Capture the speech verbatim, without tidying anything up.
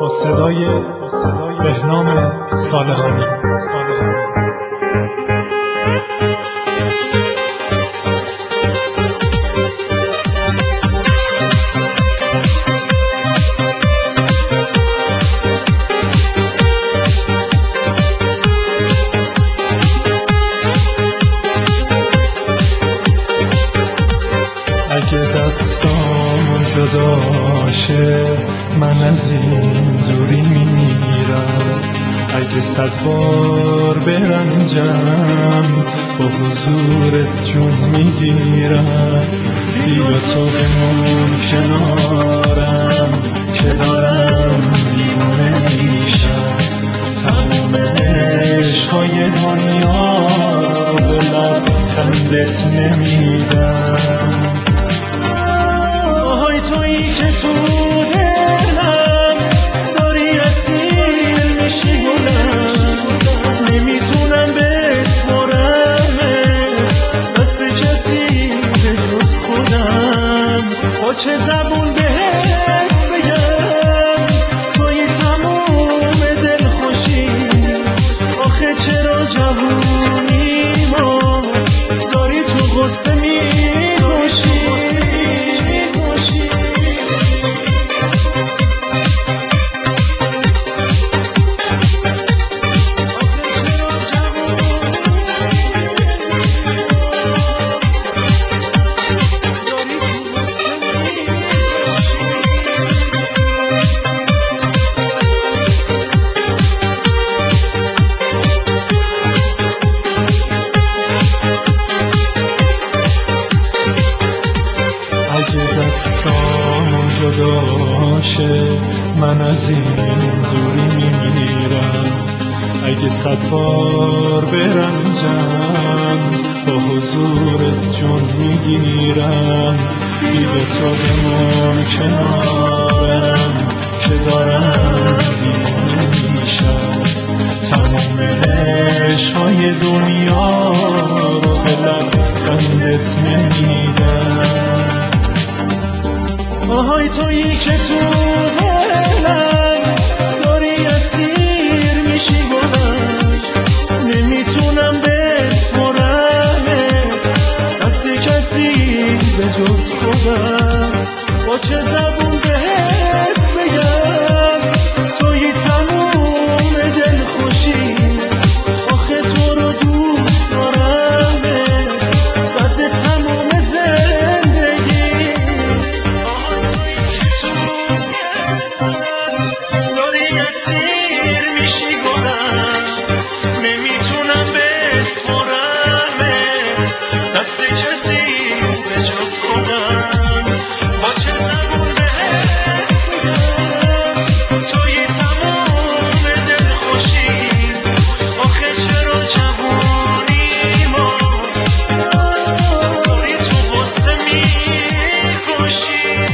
با صدای بهنام صالحانی. اگه دستام جدا شه من از این دوری میمیرم، اگه صد بار برنجم با حضورت جون میگیرم. بیا تو بمون کنارم که دارم دیوونه میشم، تموم عشقای دنیا رو به لبخندت نمیدم. آهای تویی که تو دلم داری اسیر میشی گلم، نمیتونم بسپرمت دست کسی به جز خودم. با چه زبون بهت بگم تویی تموم دلخوشی، آخه چرا جوونی ما داری تو غصه میکشی. جدا شه من از این دوری میمیرم، اگه صد بار برنجم با حضورت جون میگیرم. بیا تو بمون کنارم که دارم دیوونه میشم، تموم عشقای دنیا رو به لبخندت نمیدم. آهای تویی که تو دلم داری اسیر میشی گلم، نمیتونم بسپرمت دست کسی به جز خودم. با چه زبون بهت بگم تویی تموم دلخوشی، آخه تو رو دوست دارم بعد تموم زندگی. داری اسیر میشی گلم، نمیتونم بسپرمت دست کسی به جز خودم. با چه زبون بهت بگم تویی تموم دلخوشی، آخه چرا جوونی ما داری تو غصه میکشی.